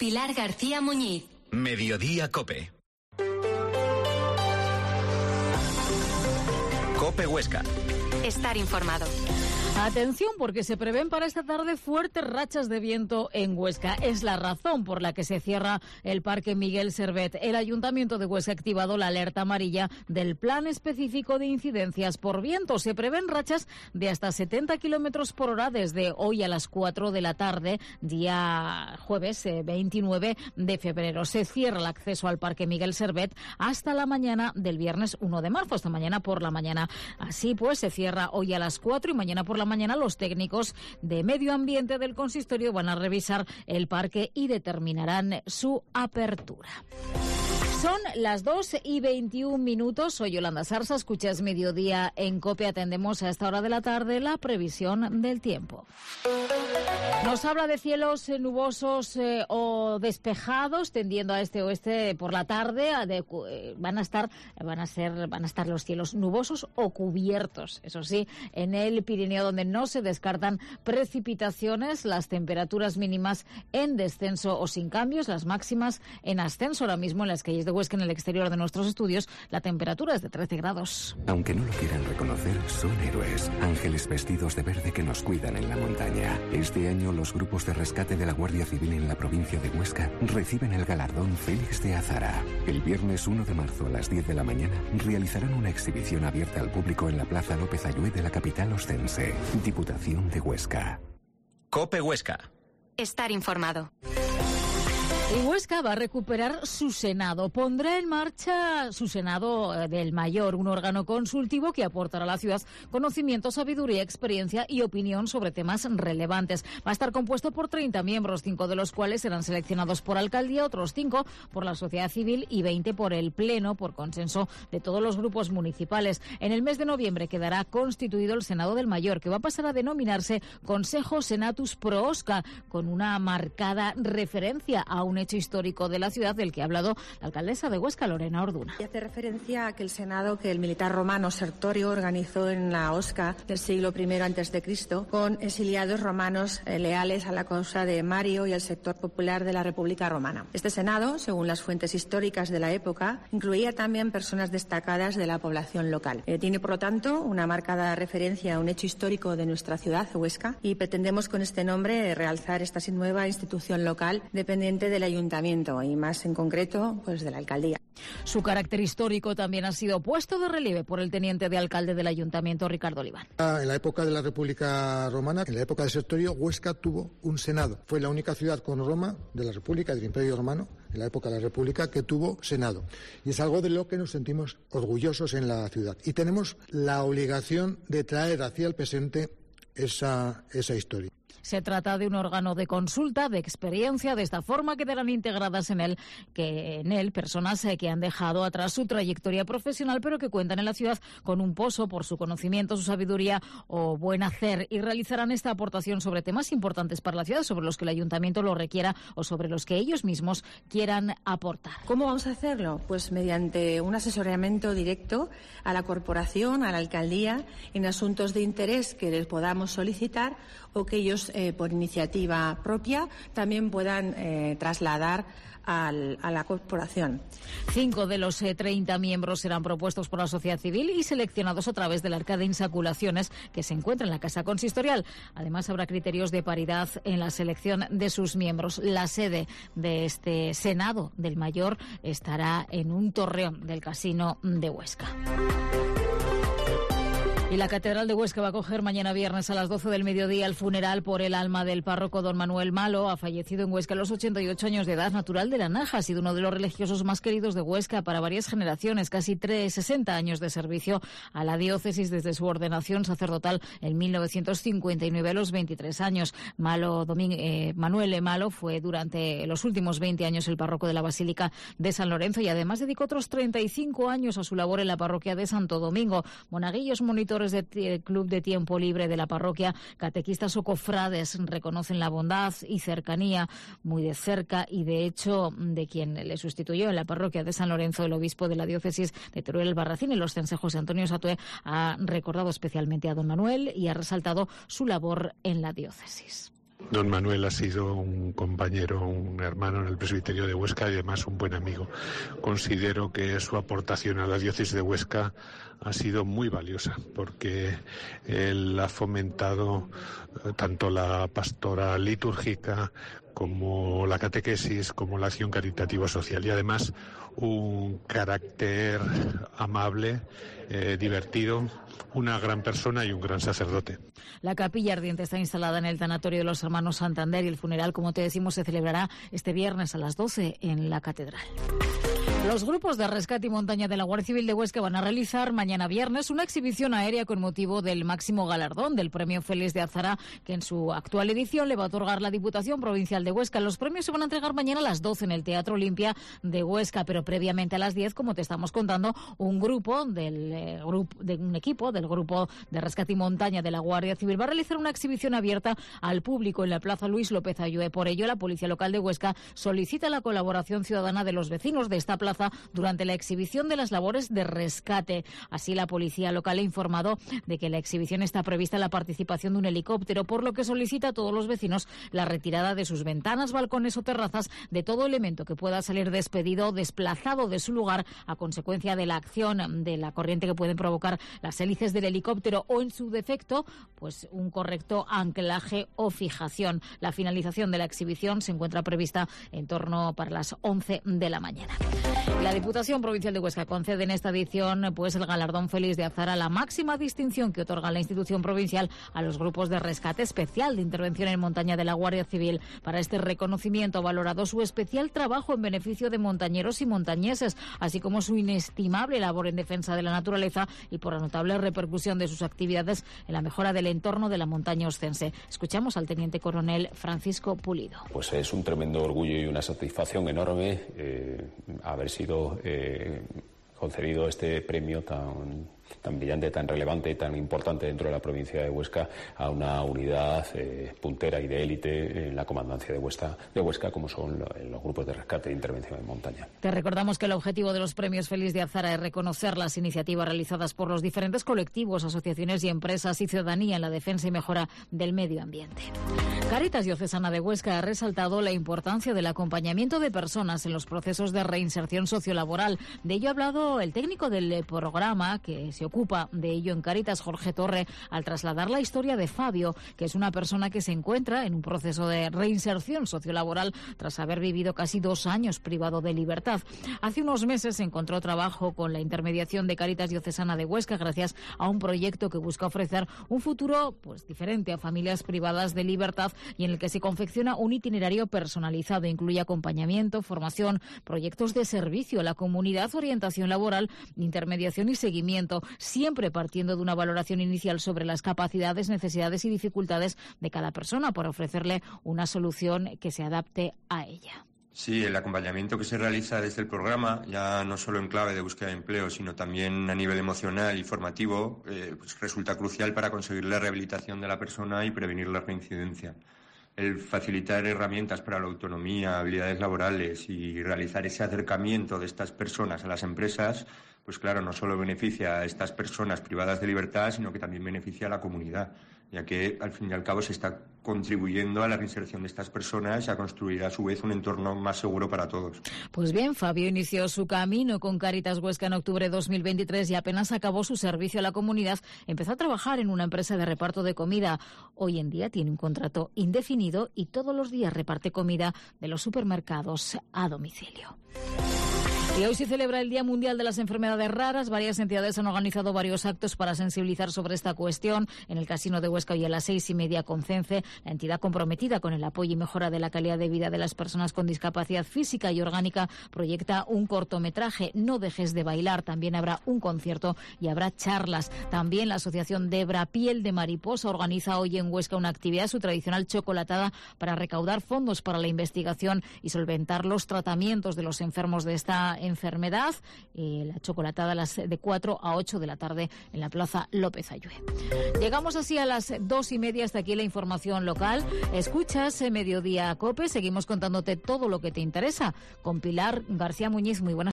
Pilar García Muñiz. Mediodía Cope. Cope Huesca. Estar informado. Atención, porque se prevén para esta tarde fuertes rachas de viento en Huesca. Es la razón por la que se cierra el Parque Miguel Servet. El Ayuntamiento de Huesca ha activado la alerta amarilla del Plan Específico de Incidencias por Viento. Se prevén rachas de hasta 70 kilómetros por hora desde hoy a las 4 de la tarde, día jueves 29 de febrero. Se cierra el acceso al Parque Miguel Servet hasta la mañana del viernes 1 de marzo, hasta mañana por la mañana. Así pues, se cierra hoy a las 4 y mañana por la mañana los técnicos de medio ambiente del consistorio van a revisar el parque y determinarán su apertura. Son las 2:21. Soy Yolanda Sarsa, escuchas Mediodía en COPE. Atendemos a esta hora de la tarde la previsión del tiempo. Nos habla de cielos nubosos o despejados, tendiendo a este-oeste por la tarde. Van a estar los cielos nubosos o cubiertos. Eso sí, en el Pirineo, donde no se descartan precipitaciones, las temperaturas mínimas en descenso o sin cambios, las máximas en ascenso. Ahora mismo en las calles de Huesca, en el exterior de nuestros estudios, la temperatura es de 13 grados. Aunque no lo quieran reconocer, son héroes, ángeles vestidos de verde que nos cuidan en la montaña. Este año los grupos de rescate de la Guardia Civil en la provincia de Huesca reciben el galardón Félix de Azara. El viernes 1 de marzo a las 10 de la mañana realizarán una exhibición abierta al público en la Plaza López Ayué de la capital oscense. Diputación de Huesca. Cope Huesca. Estar informado. Y Huesca va a recuperar su Senado. Pondrá en marcha su Senado del Mayor, un órgano consultivo que aportará a la ciudad conocimiento, sabiduría, experiencia y opinión sobre temas relevantes. Va a estar compuesto por 30 miembros, 5 de los cuales serán seleccionados por alcaldía, otros 5 por la sociedad civil y 20 por el Pleno, por consenso de todos los grupos municipales. En el mes de noviembre quedará constituido el Senado del Mayor, que va a pasar a denominarse Consejo Senatus Pro Osca, con una marcada referencia a un hecho histórico de la ciudad del que ha hablado la alcaldesa de Huesca, Lorena Orduna. Y hace referencia a que el Senado que el militar romano Sertorio organizó en la Osca del siglo I a.C. con exiliados romanos leales a la causa de Mario y al sector popular de la República Romana. Este Senado, según las fuentes históricas de la época, incluía también personas destacadas de la población local. Tiene, por lo tanto, una marcada referencia a un hecho histórico de nuestra ciudad, Huesca, y pretendemos con este nombre realzar esta nueva institución local dependiente del Ayuntamiento y más en concreto pues de la alcaldía. Su carácter histórico también ha sido puesto de relieve por el teniente de alcalde del Ayuntamiento, Ricardo Oliván. En la época de la República Romana, en la época de Sertorio, Huesca tuvo un Senado. Fue la única ciudad con Roma de la República, del Imperio Romano, en la época de la República, que tuvo Senado. Y es algo de lo que nos sentimos orgullosos en la ciudad. Y tenemos la obligación de traer hacia el presente esa historia. Se trata de un órgano de consulta, de experiencia. De esta forma quedarán integradas en él personas que han dejado atrás su trayectoria profesional, pero que cuentan en la ciudad con un pozo por su conocimiento, su sabiduría o buen hacer, y realizarán esta aportación sobre temas importantes para la ciudad, sobre los que el ayuntamiento lo requiera o sobre los que ellos mismos quieran aportar. ¿Cómo vamos a hacerlo? Pues mediante un asesoramiento directo a la corporación, a la alcaldía, en asuntos de interés que les podamos solicitar o que ellos por iniciativa propia también puedan trasladar a la corporación. 5 de los 30 miembros serán propuestos por la sociedad civil y seleccionados a través del arca de insaculaciones que se encuentra en la Casa Consistorial. Además, habrá criterios de paridad en la selección de sus miembros. La sede de este Senado del Mayor estará en un torreón del Casino de Huesca. Y la Catedral de Huesca va a acoger mañana viernes a las 12 del mediodía el funeral por el alma del párroco don Manuel Malo. Ha fallecido en Huesca a los 88 años de edad, natural de La Naja. Ha sido uno de los religiosos más queridos de Huesca para varias generaciones. Casi 60 años de servicio a la diócesis desde su ordenación sacerdotal en 1959 a los 23 años. Manuel Malo fue durante los últimos 20 años el párroco de la Basílica de San Lorenzo y además dedicó otros 35 años a su labor en la parroquia de Santo Domingo. Monaguillos, monitores del Club de Tiempo Libre de la parroquia, catequistas o cofrades reconocen la bondad y cercanía muy de cerca y de hecho de quien le sustituyó en la parroquia de San Lorenzo, el obispo de la diócesis de Teruel Albarracín, el oscense José Antonio Satué, ha recordado especialmente a don Manuel y ha resaltado su labor en la diócesis. Don Manuel ha sido un compañero, un hermano en el presbiterio de Huesca y además un buen amigo. Considero que su aportación a la diócesis de Huesca ha sido muy valiosa porque él ha fomentado tanto la pastora litúrgica como la catequesis, como la acción caritativa social y además un carácter amable, divertido, una gran persona y un gran sacerdote. La capilla ardiente está instalada en el tanatorio de los Hermanos Santander y el funeral, como te decimos, se celebrará este viernes a las 12 en la catedral. Los grupos de rescate y montaña de la Guardia Civil de Huesca van a realizar mañana viernes una exhibición aérea con motivo del máximo galardón del Premio Félix de Azara, que en su actual edición le va a otorgar la Diputación Provincial de Huesca. Los premios se van a entregar mañana a las 12 en el Teatro Olimpia de Huesca, pero previamente a las 10, como te estamos contando, un equipo del Grupo de Rescate y Montaña de la Guardia Civil va a realizar una exhibición abierta al público en la Plaza Luis López Ayue. Por ello, la Policía Local de Huesca solicita la colaboración ciudadana de los vecinos de esta plaza durante la exhibición de las labores de rescate. Así, la policía local ha informado de que en la exhibición está prevista la participación de un helicóptero, por lo que solicita a todos los vecinos la retirada de sus ventanas, balcones o terrazas de todo elemento que pueda salir despedido o desplazado de su lugar a consecuencia de la acción de la corriente que pueden provocar las hélices del helicóptero o, en su defecto, pues un correcto anclaje o fijación. La finalización de la exhibición se encuentra prevista en torno para las 11 de la mañana. La Diputación Provincial de Huesca concede en esta edición pues el galardón Félix de Azara, la máxima distinción que otorga la institución provincial a los grupos de rescate especial de intervención en montaña de la Guardia Civil. Para este reconocimiento ha valorado su especial trabajo en beneficio de montañeros y montañeses, así como su inestimable labor en defensa de la naturaleza y por la notable repercusión de sus actividades en la mejora del entorno de la montaña oscense. Escuchamos al teniente coronel Francisco Pulido. Pues es un tremendo orgullo y una satisfacción enorme haber sido concedido este premio tan brillante, tan relevante, tan importante dentro de la provincia de Huesca a una unidad puntera y de élite en la comandancia de Huesca, como son los grupos de rescate e intervención en montaña. Te recordamos que el objetivo de los premios Félix de Azara es reconocer las iniciativas realizadas por los diferentes colectivos, asociaciones y empresas y ciudadanía en la defensa y mejora del medio ambiente. Cáritas Diocesana de Huesca ha resaltado la importancia del acompañamiento de personas en los procesos de reinserción sociolaboral. De ello ha hablado el técnico del programa que se ocupa de ello en Cáritas, Jorge Torre, al trasladar la historia de Fabio, que es una persona que se encuentra en un proceso de reinserción sociolaboral tras haber vivido casi 2 años privado de libertad. Hace unos meses encontró trabajo con la intermediación de Cáritas Diocesana de Huesca gracias a un proyecto que busca ofrecer un futuro pues diferente a familias privadas de libertad y en el que se confecciona un itinerario personalizado. Incluye acompañamiento, formación, proyectos de servicio a la comunidad, orientación laboral, intermediación y seguimiento, siempre partiendo de una valoración inicial sobre las capacidades, necesidades y dificultades de cada persona para ofrecerle una solución que se adapte a ella. Sí, el acompañamiento que se realiza desde el programa, ya no solo en clave de búsqueda de empleo, sino también a nivel emocional y formativo, pues resulta crucial para conseguir la rehabilitación de la persona y prevenir la reincidencia. El facilitar herramientas para la autonomía, habilidades laborales y realizar ese acercamiento de estas personas a las empresas, pues claro, no solo beneficia a estas personas privadas de libertad, sino que también beneficia a la comunidad, ya que al fin y al cabo se está contribuyendo a la reinserción de estas personas y a construir a su vez un entorno más seguro para todos. Pues bien, Fabio inició su camino con Cáritas Huesca en octubre de 2023 y apenas acabó su servicio a la comunidad, empezó a trabajar en una empresa de reparto de comida. Hoy en día tiene un contrato indefinido y todos los días reparte comida de los supermercados a domicilio. Y hoy se celebra el Día Mundial de las Enfermedades Raras. Varias entidades han organizado varios actos para sensibilizar sobre esta cuestión. En el Casino de Huesca hoy a las 6:30 con CENCE, la entidad comprometida con el apoyo y mejora de la calidad de vida de las personas con discapacidad física y orgánica, proyecta un cortometraje, No dejes de bailar. También habrá un concierto y habrá charlas. También la Asociación Debra Piel de Mariposa organiza hoy en Huesca una actividad, su tradicional chocolatada, para recaudar fondos para la investigación y solventar los tratamientos de los enfermos de esta enfermedad. La chocolatada a las de 4 a 8 de la tarde en la Plaza López Ayue. Llegamos así a las 2:30. Hasta aquí la información local. Escuchas Mediodía Cope. Seguimos contándote todo lo que te interesa con Pilar García Muñiz. Muy buenas.